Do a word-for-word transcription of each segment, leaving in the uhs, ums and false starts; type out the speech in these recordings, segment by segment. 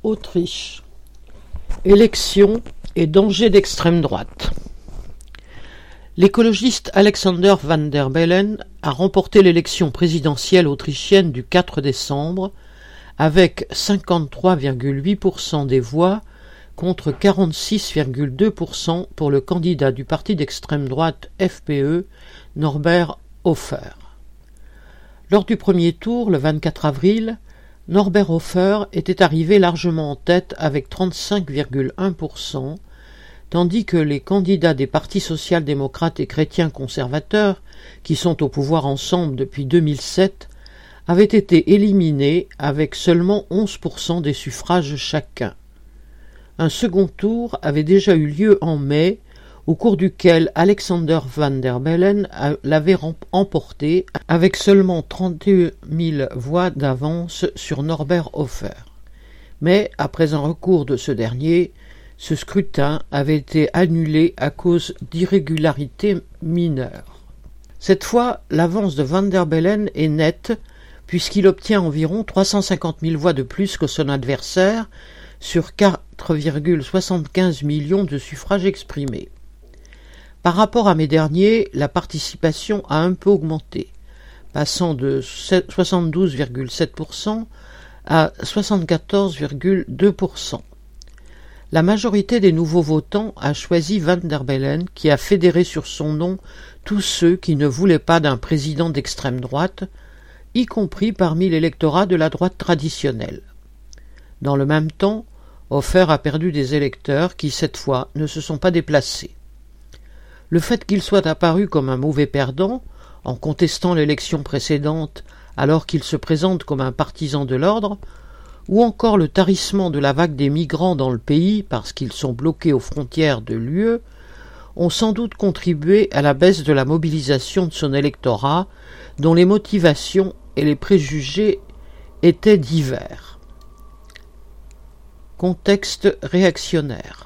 Autriche. Élections et danger d'extrême droite. L'écologiste Alexander Van der Bellen a remporté l'élection présidentielle autrichienne du quatre décembre avec cinquante-trois virgule huit pour cent des voix contre quarante-six virgule deux pour cent pour le candidat du parti d'extrême droite F P E, Norbert Hofer. Lors du premier tour, le vingt-quatre avril, Norbert Hofer était arrivé largement en tête avec trente-cinq virgule un pour cent, tandis que les candidats des partis social-démocrates et chrétiens conservateurs, qui sont au pouvoir ensemble depuis deux mille sept, avaient été éliminés avec seulement onze pour cent des suffrages chacun. Un second tour avait déjà eu lieu en mai, au cours duquel Alexander Van der Bellen l'avait emporté avec seulement trente et un mille voix d'avance sur Norbert Hofer. Mais, après un recours de ce dernier, ce scrutin avait été annulé à cause d'irrégularités mineures. Cette fois, l'avance de Van der Bellen est nette, puisqu'il obtient environ trois cent cinquante mille voix de plus que son adversaire sur quatre virgule soixante-quinze millions de suffrages exprimés. Par rapport à mai dernier, la participation a un peu augmenté, passant de soixante-douze virgule sept pour cent à soixante-quatorze virgule deux pour cent. La majorité des nouveaux votants a choisi Van der Bellen, qui a fédéré sur son nom tous ceux qui ne voulaient pas d'un président d'extrême droite, y compris parmi l'électorat de la droite traditionnelle. Dans le même temps, Hofer a perdu des électeurs qui, cette fois, ne se sont pas déplacés. Le fait qu'il soit apparu comme un mauvais perdant, en contestant l'élection précédente alors qu'il se présente comme un partisan de l'ordre, ou encore le tarissement de la vague des migrants dans le pays parce qu'ils sont bloqués aux frontières de l'U E, ont sans doute contribué à la baisse de la mobilisation de son électorat, dont les motivations et les préjugés étaient divers. Contexte réactionnaire.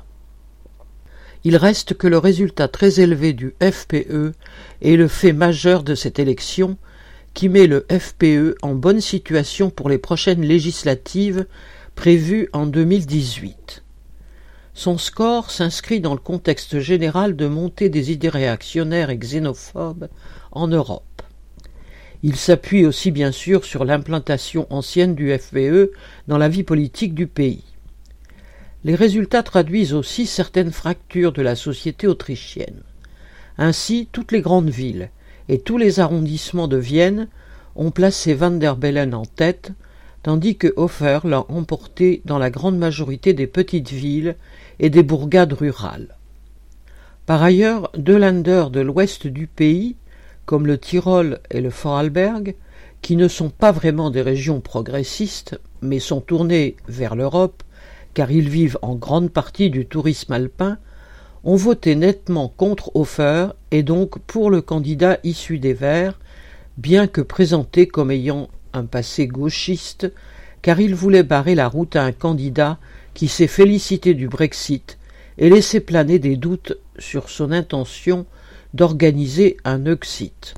Il reste que le résultat très élevé du F P E est le fait majeur de cette élection qui met le F P E en bonne situation pour les prochaines législatives prévues en deux mille dix-huit. Son score s'inscrit dans le contexte général de montée des idées réactionnaires et xénophobes en Europe. Il s'appuie aussi bien sûr sur l'implantation ancienne du F P E dans la vie politique du pays. Les résultats traduisent aussi certaines fractures de la société autrichienne. Ainsi, toutes les grandes villes et tous les arrondissements de Vienne ont placé Van der Bellen en tête, tandis que Hofer l'a emporté dans la grande majorité des petites villes et des bourgades rurales. Par ailleurs, deux Länder de l'ouest du pays, comme le Tyrol et le Vorarlberg, qui ne sont pas vraiment des régions progressistes, mais sont tournés vers l'Europe, car ils vivent en grande partie du tourisme alpin, ont voté nettement contre Hofer et donc pour le candidat issu des Verts, bien que présenté comme ayant un passé gauchiste, car il voulait barrer la route à un candidat qui s'est félicité du Brexit et laissé planer des doutes sur son intention d'organiser un Euxit.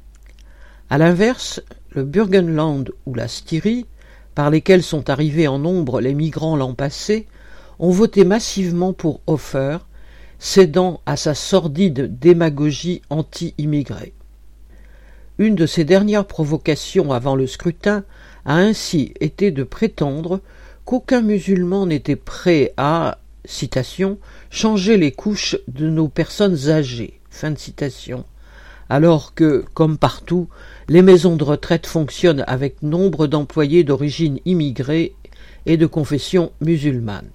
À l'inverse, le Burgenland ou la Styrie, par lesquels sont arrivés en nombre les migrants l'an passé, ont voté massivement pour Hofer, cédant à sa sordide démagogie anti-immigrée. Une de ses dernières provocations avant le scrutin a ainsi été de prétendre qu'aucun musulman n'était prêt à, citation, changer les couches de nos personnes âgées, fin de citation, alors que, comme partout, les maisons de retraite fonctionnent avec nombre d'employés d'origine immigrée et de confession musulmane.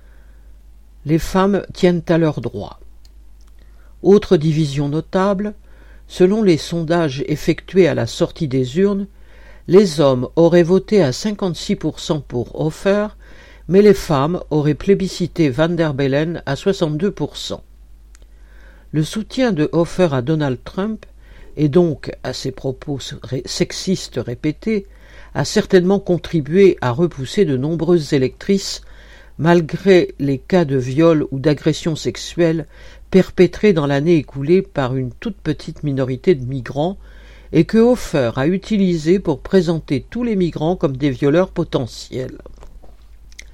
Les femmes tiennent à leurs droits. Autre division notable, selon les sondages effectués à la sortie des urnes, les hommes auraient voté à cinquante-six pour cent pour Hofer, mais les femmes auraient plébiscité Van der Bellen à soixante-deux pour cent. Le soutien de Hofer à Donald Trump, et donc à ses propos sexistes répétés, a certainement contribué à repousser de nombreuses électrices, malgré les cas de viol ou d'agression sexuelle perpétrés dans l'année écoulée par une toute petite minorité de migrants, et que Hofer a utilisé pour présenter tous les migrants comme des violeurs potentiels.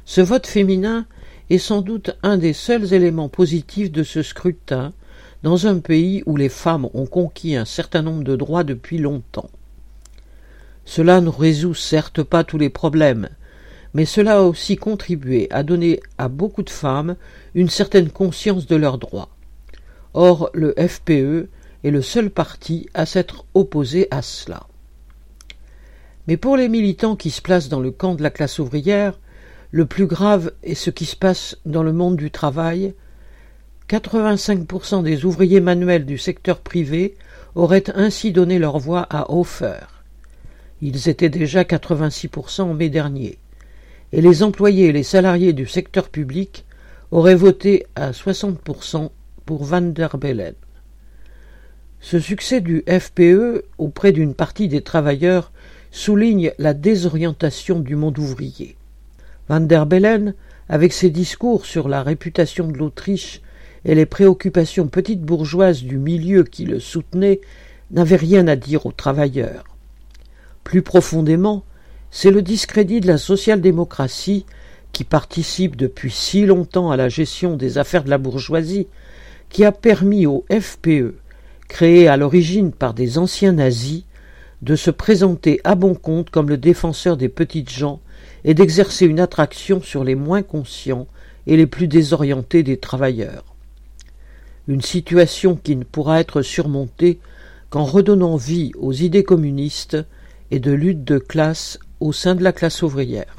Ce vote féminin est sans doute un des seuls éléments positifs de ce scrutin dans un pays où les femmes ont conquis un certain nombre de droits depuis longtemps. Cela ne résout certes pas tous les problèmes, mais cela a aussi contribué à donner à beaucoup de femmes une certaine conscience de leurs droits. Or, le F P E est le seul parti à s'être opposé à cela. Mais pour les militants qui se placent dans le camp de la classe ouvrière, le plus grave est ce qui se passe dans le monde du travail. quatre-vingt-cinq pour cent des ouvriers manuels du secteur privé auraient ainsi donné leur voix à Hofer. Ils étaient déjà quatre-vingt-six pour cent en mai dernier. Et les employés et les salariés du secteur public auraient voté à soixante pour cent pour Van der Bellen. Ce succès du F P E auprès d'une partie des travailleurs souligne la désorientation du monde ouvrier. Van der Bellen, avec ses discours sur la réputation de l'Autriche et les préoccupations petites bourgeoises du milieu qui le soutenait, n'avait rien à dire aux travailleurs. Plus profondément, c'est le discrédit de la social-démocratie, qui participe depuis si longtemps à la gestion des affaires de la bourgeoisie, qui a permis au F P E, créé à l'origine par des anciens nazis, de se présenter à bon compte comme le défenseur des petites gens et d'exercer une attraction sur les moins conscients et les plus désorientés des travailleurs. Une situation qui ne pourra être surmontée qu'en redonnant vie aux idées communistes et de lutte de classe au sein de la classe ouvrière.